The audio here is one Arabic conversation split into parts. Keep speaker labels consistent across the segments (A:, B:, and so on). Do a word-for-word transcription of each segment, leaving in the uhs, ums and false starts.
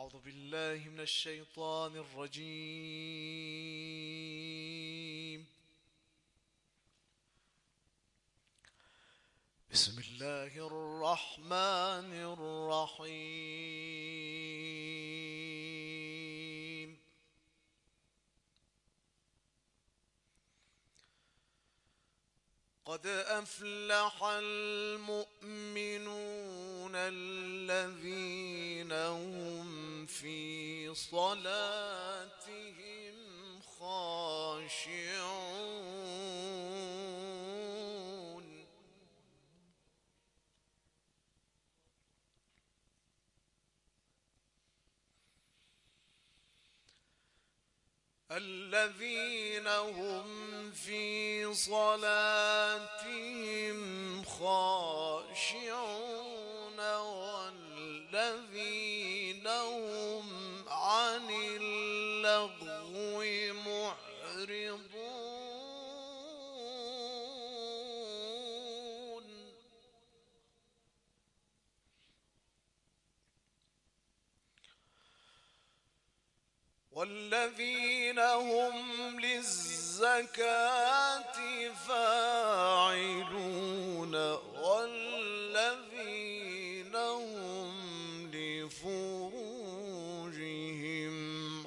A: أعوذ بالله من الشيطان الرجيم. بسم الله الرحمن الرحيم. قد أفلح المؤمنون الذين هم في صلاتهم خاشعون. الذين هم في صلاتهم خاشعون والذين هم عن اللغو معرضون. والذين هم للزكاة فاعلون والذين هم لفروجهم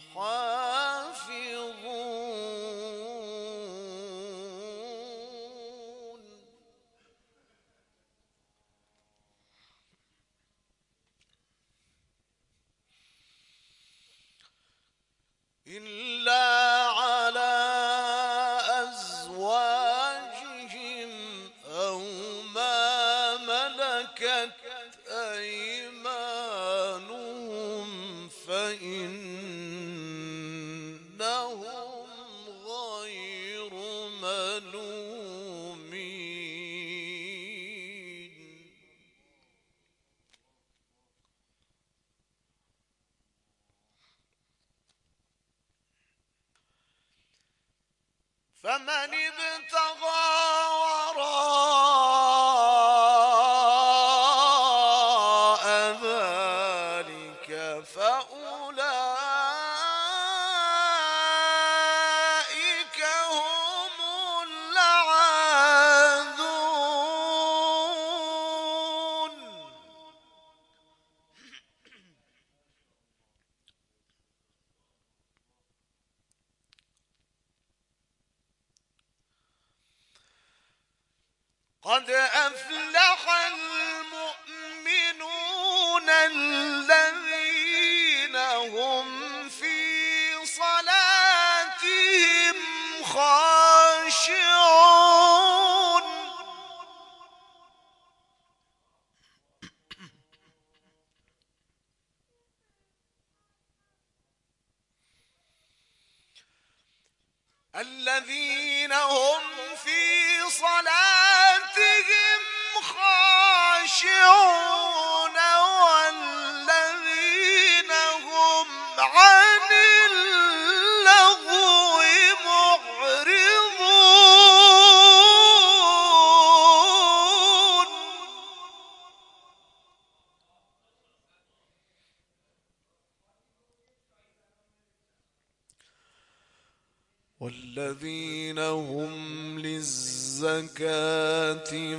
A: حافظون. إلا على أزواجهم أو ما ملكت أيمانهم فإنهم غير ملومين. فمن ابتغى وراء ذلك فأولئك هم العادون. قد أفلح المؤمنون الذين هم في صلاتهم خاشعون. الذين هم في صلاتهم خاشعون والذين هم عن اللغو معرضون. والذين هم للزكاة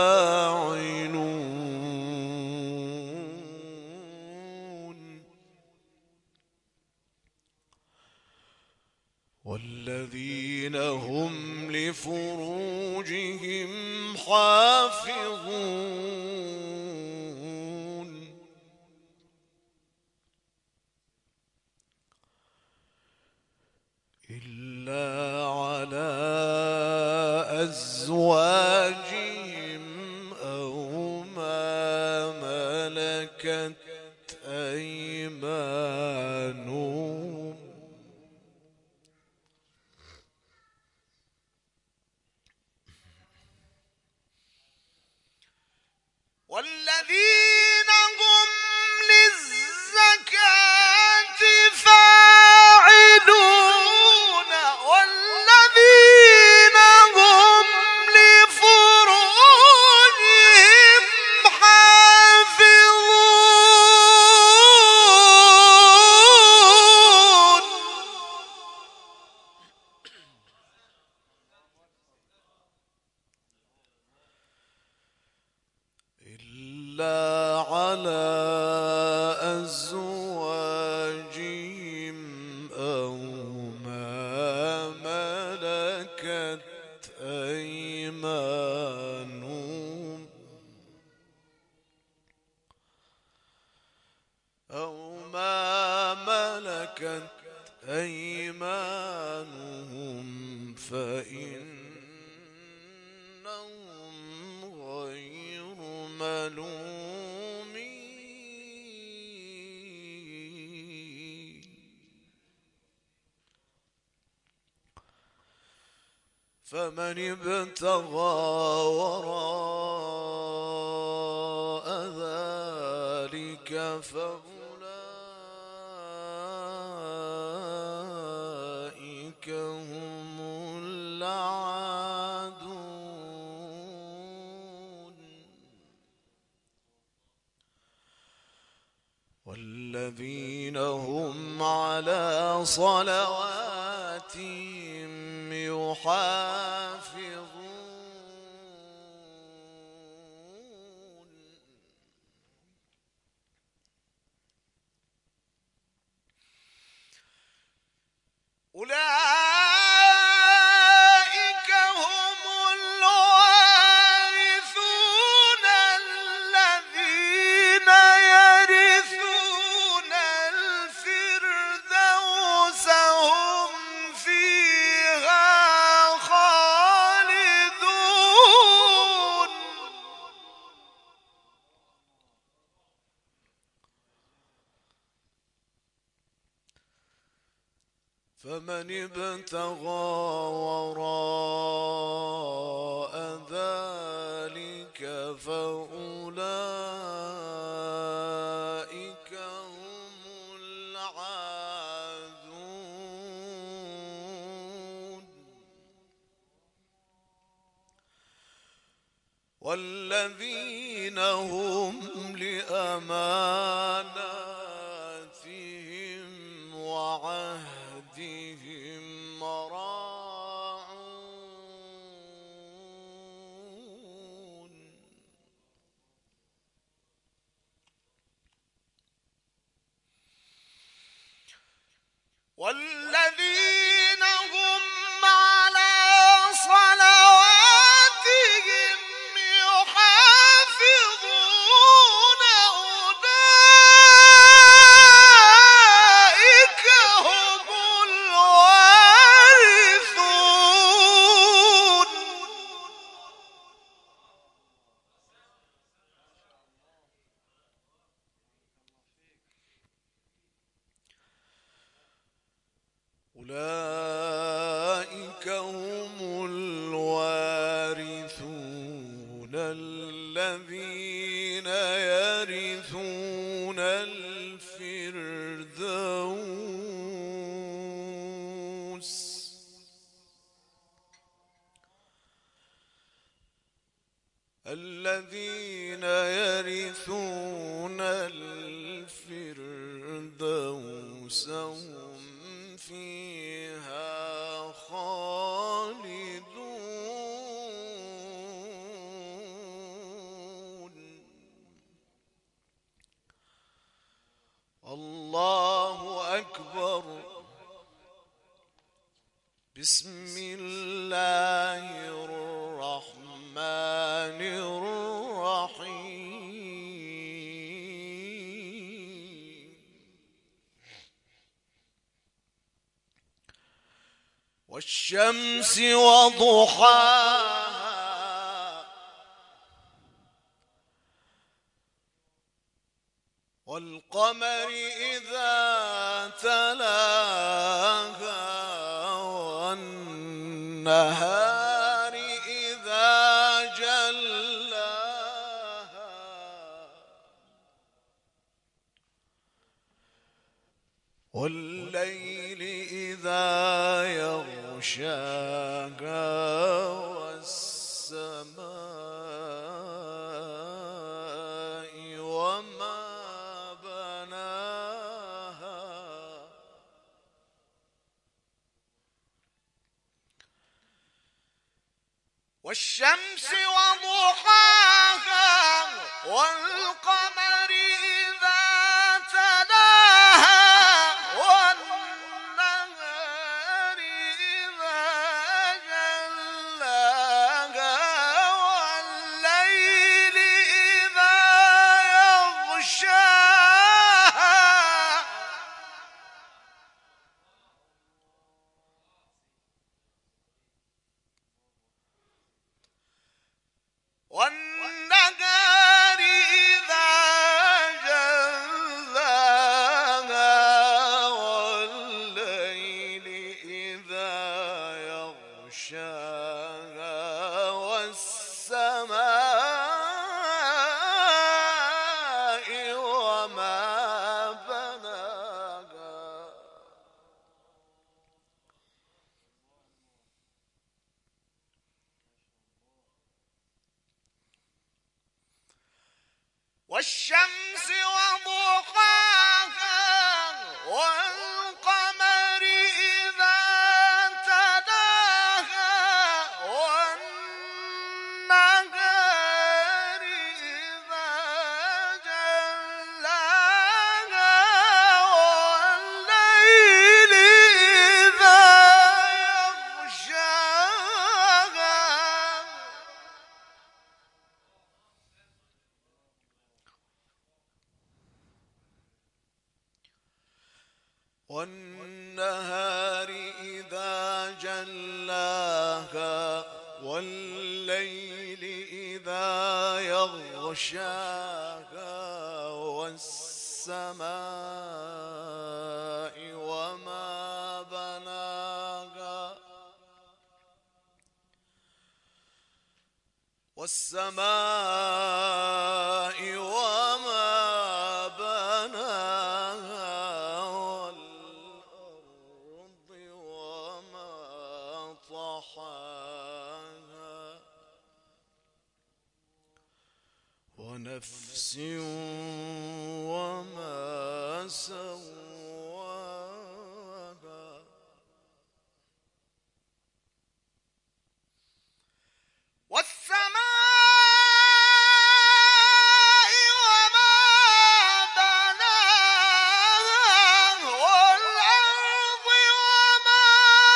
A: فاعلون والذين هم لفروجهم حافظون إلا على أزواجهم أو ما ملكت أيمانهم والذين هم للزكاة فاعلون والذين هم لفروجهم ملكت أيمانهم فإنهم غير ملومين فمن ابتغى وراء ذلك فأولئك هم العادون والذين هم على صلواتهم يحافظون أولئك هم الوارثون الذين يرثون الفردوس هم فيها خالدون فمن ابتغى وراء ذلك فأولئك هم العادون والذين هم لأماناتهم وعهدهم راعون والذين هم على صلواتهم يحافظون أولئك هم الوارثون أولئك هم الوارثون الذين يرثون الفردوس الذين يرثون الفردوس هم فيها خالدون الله أكبر بسم الله الرحمن الرحيم والشمس وضحاها والقمر إذا تلاها والنهار إذا جلاها والليل إذا يغشاها والسماء وما بناها والشمس وضحاها والقمر إذا تلاها والنهار إذا جلاها والليل إذا يغشاها والشمس وضحاها والقمر إذا تلاها والنهار إذا جلاها والليل إذا يغشاها والنهار إذا جلاها والليل إذا يغشاها والسماء وما بناها والسماء وما بناها والأرض وما طحاها ونفس وما سواها والسماء وما بناها والأرض وما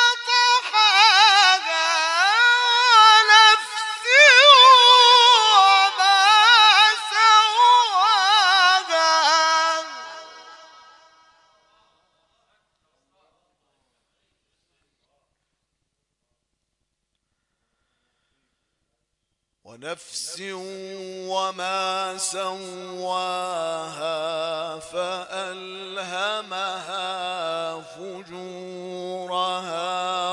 A: طحاها ونفس وما سواها ونفس وما سواها فألهمها فجورها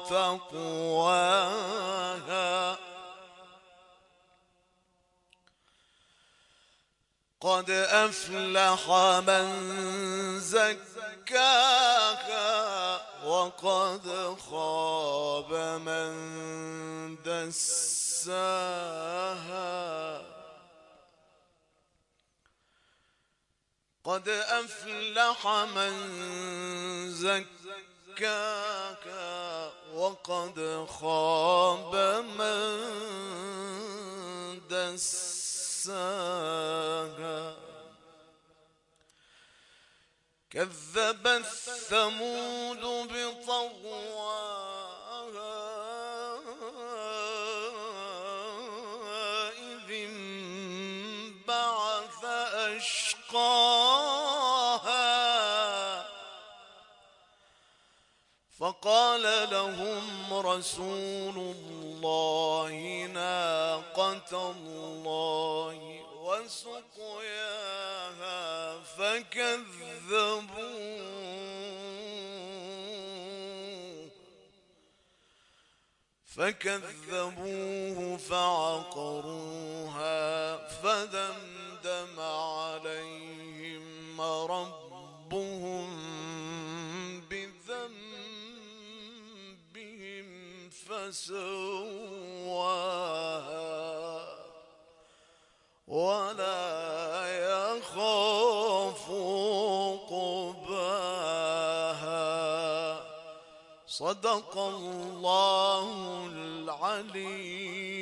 A: وتقواها قد أفلح من زكاها وقد خاب من دساها قد أفلح من زكاها وقد خاب من دساها كذبت ثمود بطغواها إذ انبعث أشقاها فقال لهم رسول الله ناقة الله وسقياها فكذبوه فكذبوه فعقروها فدمدم عليهم ربهم بذنبهم فسواها ولا يخاف عقباها صدق الله العلي